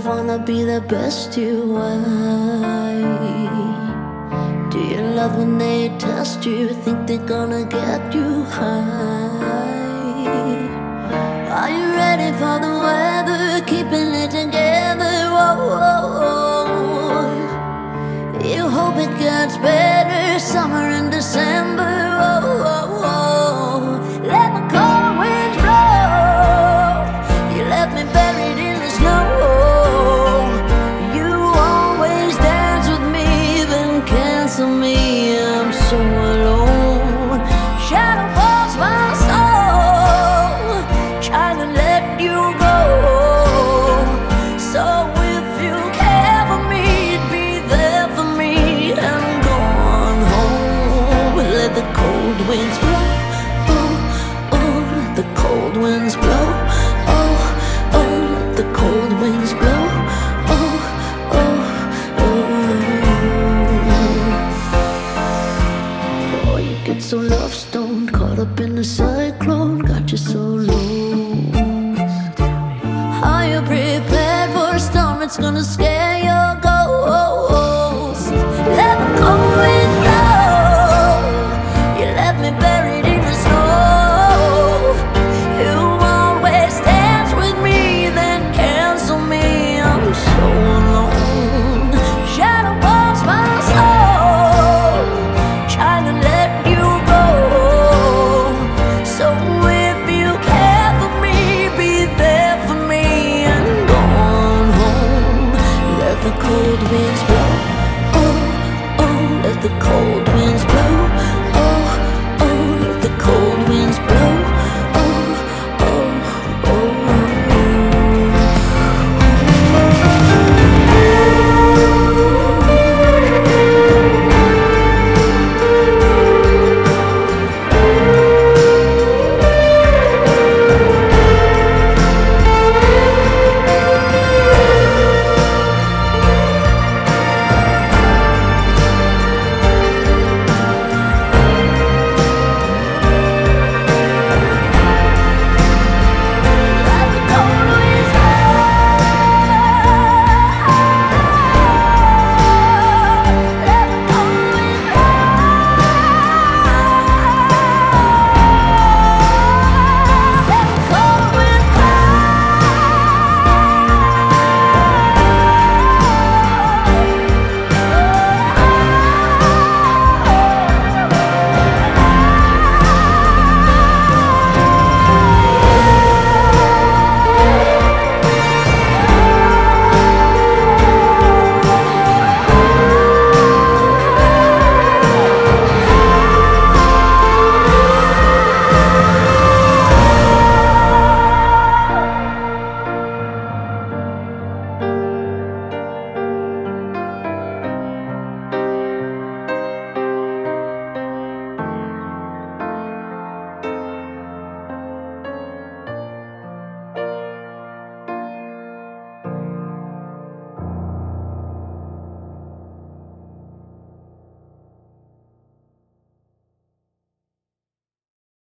wanna be the best you are? Do you love when they test you? Think they're gonna get you high? Are you ready for the weather? Keeping it together. Whoa, whoa, whoa. You hope it gets better. Summer in December. Whoa, whoa, whoa. Let the cold winds blow. You left me buried in the snow. You always dance with me, then cancel me. I'm so alone. Shadow walks my soul, trying to let you go. So if you care for me, be there for me. I'm going home. Let the cold winds blow. Oh, oh, let the cold winds blow. Oh, oh, let the cold winds blow. Oh, oh, oh. Oh, you get so love-stoned, caught up in the cyclone, got you so lost. Are you prepared for a storm? It's gonna scare your ghost. Let the cold winds blow. You left me buried in the snow. You always dance with me, then cancel me. I'm so alone. Shadow walks my soul, trying to let you go. So if you care for me, be there for me. I'm going home. Let the cold wind